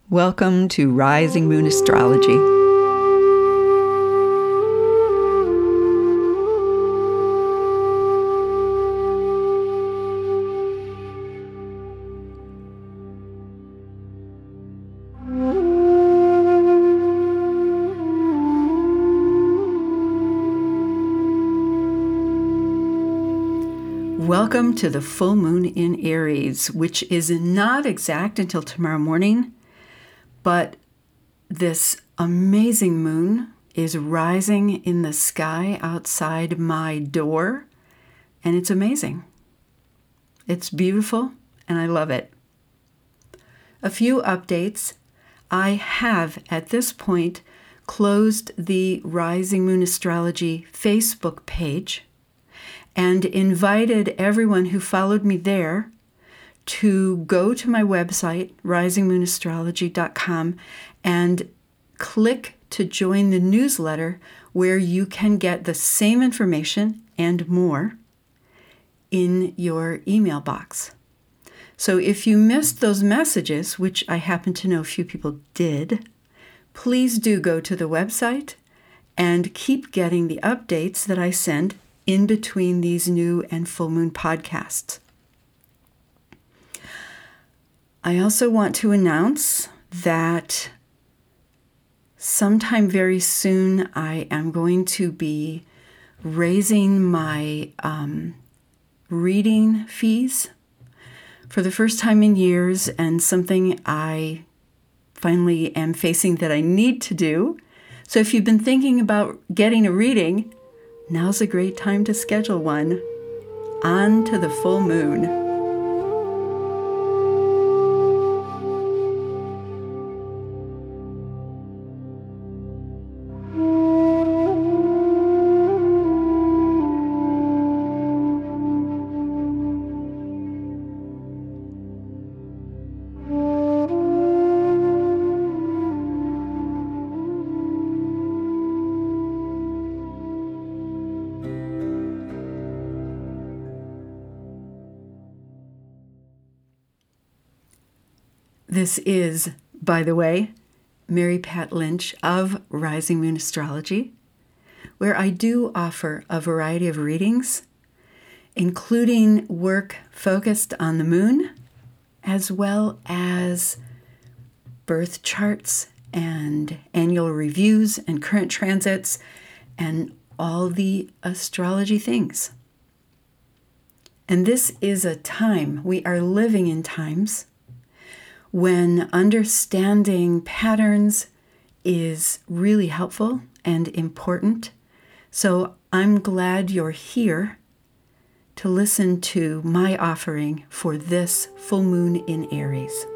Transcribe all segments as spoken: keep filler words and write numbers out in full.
Welcome to Rising Moon Astrology. Welcome to the full moon in Aries, which is not exact until tomorrow morning, but this amazing moon is rising in the sky outside my door, and it's amazing. It's beautiful, and I love it. A few updates. I have, at this point, closed the Rising Moon Astrology Facebook page and invited everyone who followed me there to go to my website, rising moon astrology dot com, and click to join the newsletter where you can get the same information and more in your email box. So if you missed those messages, which I happen to know a few people did, please do go to the website and keep getting the updates that I send in between these new and full moon podcasts. I also want to announce that sometime very soon I am going to be raising my um, reading fees for the first time in years, and something I finally am facing that I need to do. So if you've been thinking about getting a reading, now's a great time to schedule one. On to the full moon. This is, by the way, Mary Pat Lynch of Rising Moon Astrology, where I do offer a variety of readings, including work focused on the moon, as well as birth charts and annual reviews and current transits and all the astrology things. And this is a time, we are living in times when understanding patterns is really helpful and important. So I'm glad you're here to listen to my offering for this full moon in Aries.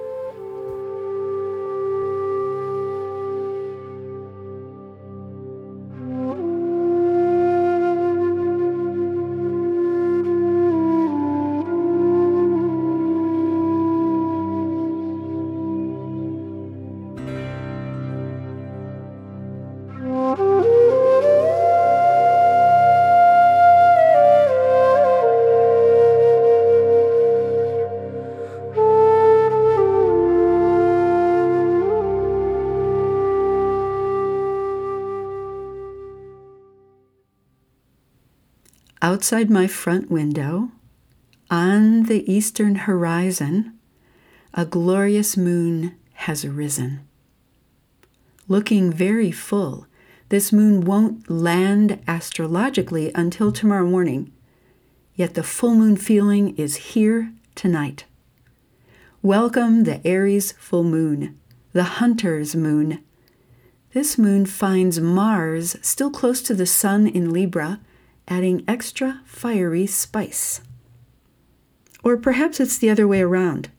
Outside my front window, on the eastern horizon, a glorious moon has arisen. Looking very full, this moon won't land astrologically until tomorrow morning, yet the full moon feeling is here tonight. Welcome the Aries full moon, the hunter's moon. This moon finds Mars still close to the sun in Libra, adding extra fiery spice. Or perhaps it's the other way around.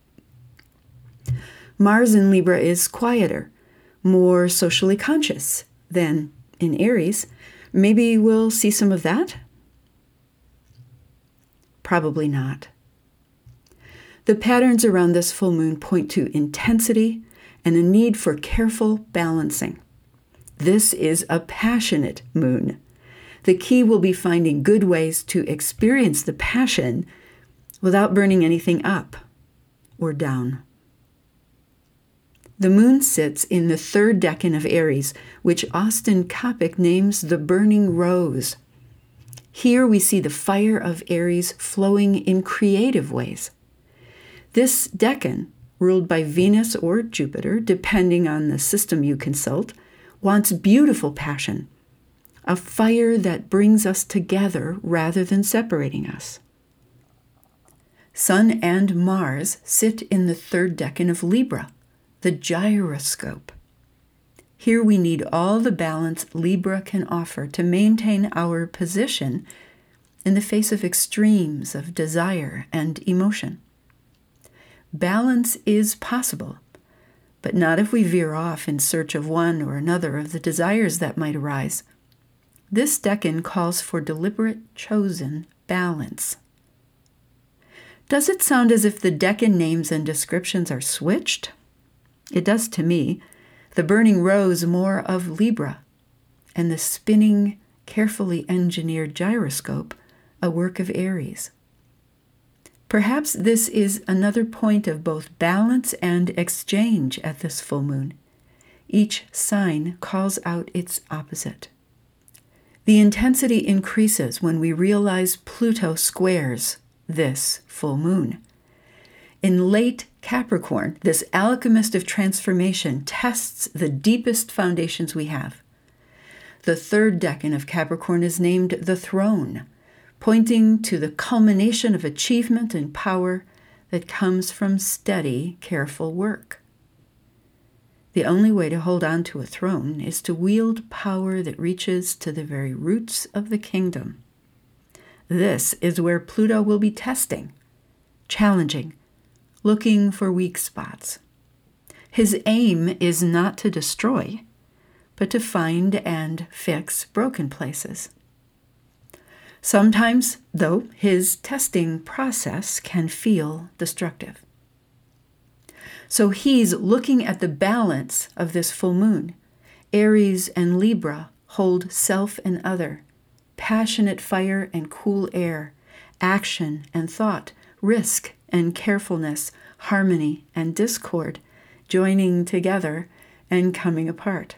Mars in Libra is quieter, more socially conscious than in Aries. Maybe we'll see some of that? Probably not. The patterns around this full moon point to intensity and a need for careful balancing. This is a passionate moon. The key will be finding good ways to experience the passion without burning anything up or down. The moon sits in the third decan of Aries, which Austin Coppock names the burning rose. Here we see the fire of Aries flowing in creative ways. This decan, ruled by Venus or Jupiter, depending on the system you consult, wants beautiful passion, a fire that brings us together rather than separating us. Sun and Mars sit in the third decan of Libra, the gyroscope. Here we need all the balance Libra can offer to maintain our position in the face of extremes of desire and emotion. Balance is possible, but not if we veer off in search of one or another of the desires that might arise. This decan calls for deliberate, chosen balance. Does it sound as if the decan names and descriptions are switched? It does to me. The burning rose more of Libra, and the spinning, carefully engineered gyroscope a work of Aries. Perhaps this is another point of both balance and exchange at this full moon. Each sign calls out its opposite. The intensity increases when we realize Pluto squares this full moon. In late Capricorn, this alchemist of transformation tests the deepest foundations we have. The third decan of Capricorn is named the throne, pointing to the culmination of achievement and power that comes from steady, careful work. The only way to hold on to a throne is to wield power that reaches to the very roots of the kingdom. This is where Pluto will be testing, challenging, looking for weak spots. His aim is not to destroy, but to find and fix broken places. Sometimes, though, his testing process can feel destructive. So he's looking at the balance of this full moon. Aries and Libra hold self and other, passionate fire and cool air, action and thought, risk and carefulness, harmony and discord, joining together and coming apart.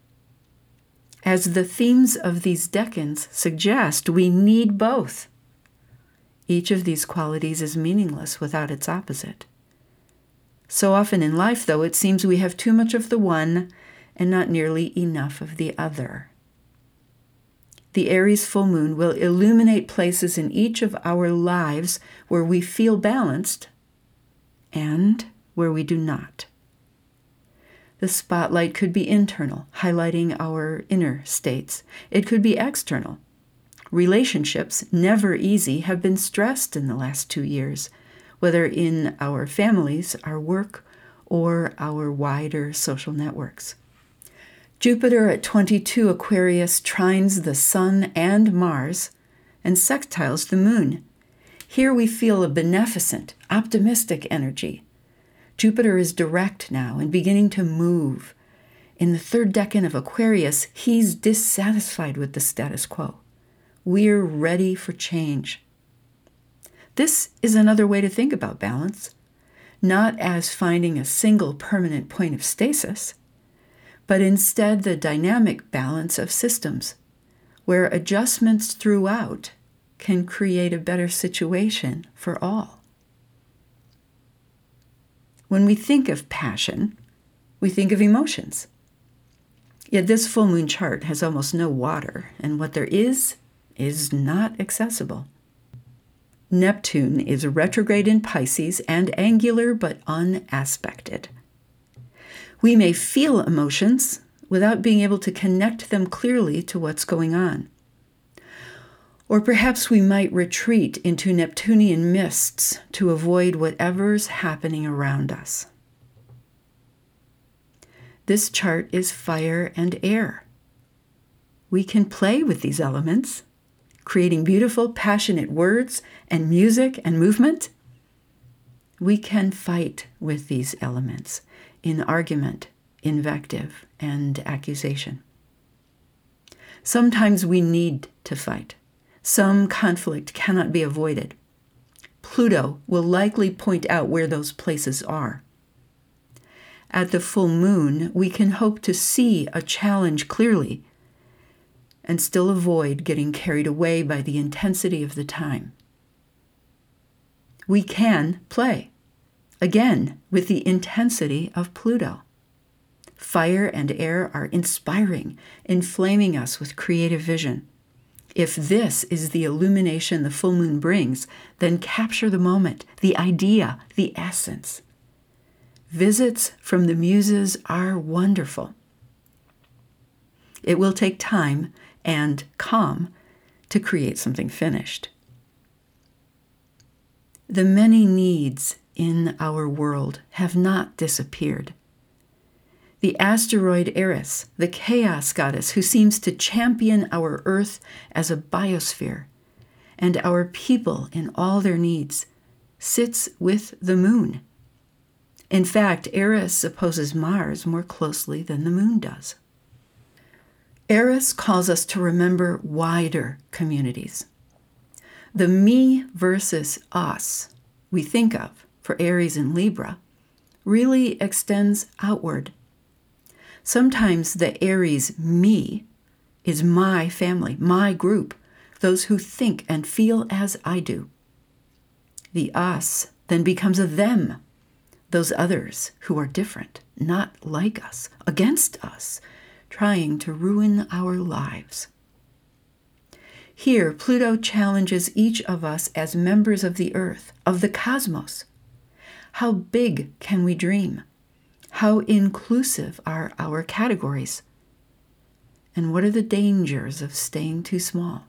As the themes of these decans suggest, we need both. Each of these qualities is meaningless without its opposite. So often in life, though, it seems we have too much of the one and not nearly enough of the other. The Aries full moon will illuminate places in each of our lives where we feel balanced and where we do not. The spotlight could be internal, highlighting our inner states. It could be external. Relationships, never easy, have been stressed in the last two years, whether in our families, our work, or our wider social networks. Jupiter at twenty-two Aquarius trines the Sun and Mars and sextiles the Moon. Here we feel a beneficent, optimistic energy. Jupiter is direct now and beginning to move. In the third decan of Aquarius, he's dissatisfied with the status quo. We're ready for change. This is another way to think about balance, not as finding a single permanent point of stasis, but instead the dynamic balance of systems, where adjustments throughout can create a better situation for all. When we think of passion, we think of emotions. Yet this full moon chart has almost no water, and what there is, is not accessible. Neptune is retrograde in Pisces and angular but unaspected. We may feel emotions without being able to connect them clearly to what's going on. Or perhaps we might retreat into Neptunian mists to avoid whatever's happening around us. This chart is fire and air. We can play with these elements, creating beautiful, passionate words and music and movement. We can fight with these elements in argument, invective, and accusation. Sometimes we need to fight. Some conflict cannot be avoided. Pluto will likely point out where those places are. At the full moon, we can hope to see a challenge clearly and still avoid getting carried away by the intensity of the time. We can play, again, with the intensity of Pluto. Fire and air are inspiring, inflaming us with creative vision. If this is the illumination the full moon brings, then capture the moment, the idea, the essence. Visits from the muses are wonderful. It will take time and calm to create something finished. The many needs in our world have not disappeared. The asteroid Eris, the chaos goddess who seems to champion our Earth as a biosphere, and our people in all their needs, sits with the moon. In fact, Eris opposes Mars more closely than the moon does. Eris calls us to remember wider communities. The me versus us we think of for Aries and Libra really extends outward. Sometimes the Aries me is my family, my group, those who think and feel as I do. The us then becomes a them, those others who are different, not like us, against us, trying to ruin our lives. Here, Pluto challenges each of us as members of the Earth, of the cosmos. How big can we dream? How inclusive are our categories? And what are the dangers of staying too small?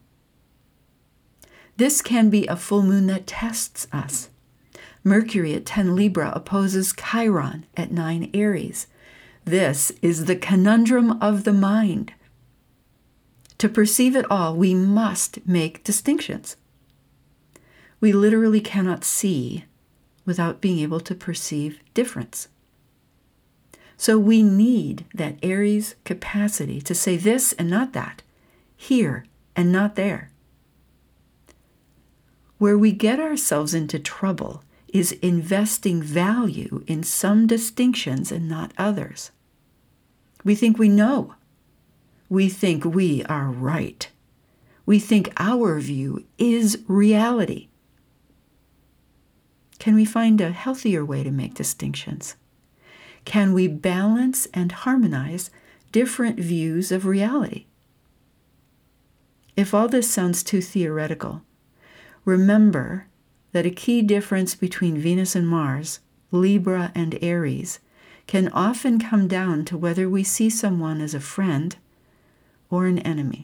This can be a full moon that tests us. Mercury at ten Libra opposes Chiron at nine Aries. This is the conundrum of the mind. To perceive it all, we must make distinctions. We literally cannot see without being able to perceive difference. So we need that Aries capacity to say this and not that, here and not there. Where we get ourselves into trouble is investing value in some distinctions and not others. We think we know. We think we are right. We think our view is reality. Can we find a healthier way to make distinctions? Can we balance and harmonize different views of reality? If all this sounds too theoretical, remember that a key difference between Venus and Mars, Libra and Aries, can often come down to whether we see someone as a friend or an enemy.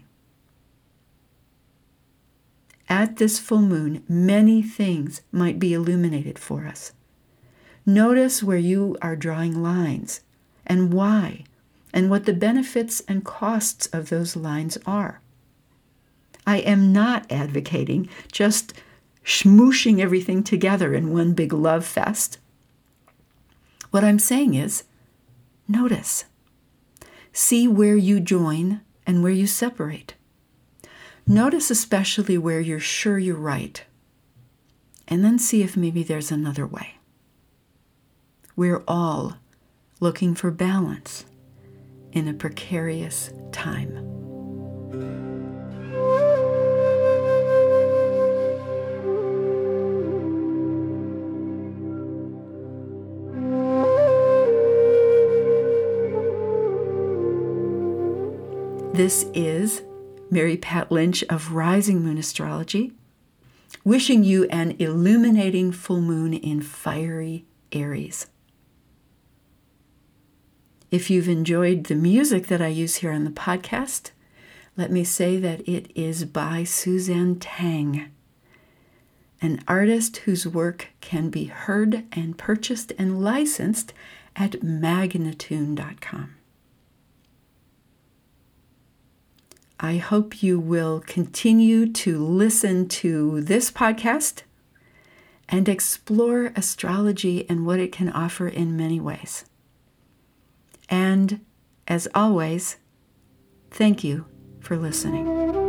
At this full moon, many things might be illuminated for us. Notice where you are drawing lines and why, and what the benefits and costs of those lines are. I am not advocating just smooshing everything together in one big love fest. What I'm saying is, notice. See where you join and where you separate. Notice especially where you're sure you're right. And then see if maybe there's another way. We're all looking for balance in a precarious time. This is Mary Pat Lynch of Rising Moon Astrology, wishing you an illuminating full moon in fiery Aries. If you've enjoyed the music that I use here on the podcast, let me say that it is by Suzanne Tang, an artist whose work can be heard and purchased and licensed at magnatune dot com. I hope you will continue to listen to this podcast and explore astrology and what it can offer in many ways. And, as always, thank you for listening.